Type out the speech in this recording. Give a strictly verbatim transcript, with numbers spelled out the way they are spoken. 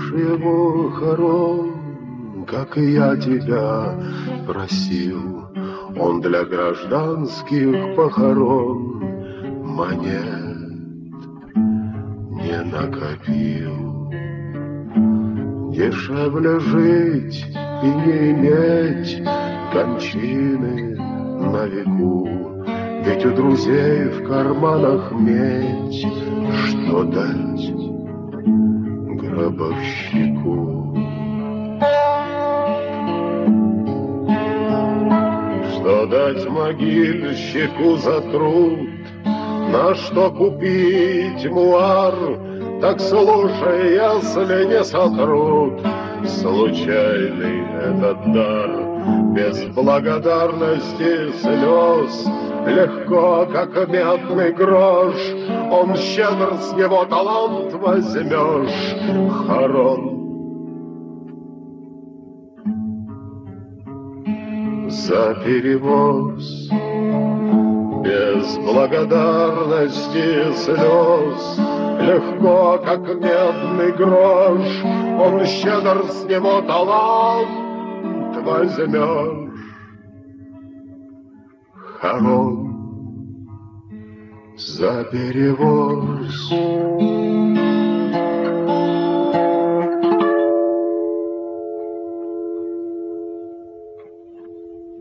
его хорон, как и я тебя просил. Он для гражданских похорон монет не накопил. Дешевле жить и не иметь кончины на веку, ведь у друзей в карманах медь, что дать гробовщику. Что дать могильщику за труд, на что купить муар? Так слушай, если не сотрут случайный этот дар, без благодарности слез, легко, как медный грош, он щедр, с него талант возьмешь, хорон. За перевоз без благодарности слез, легко, как медный грош, он щедр, с него талант возьмешь, хорон. За перевоз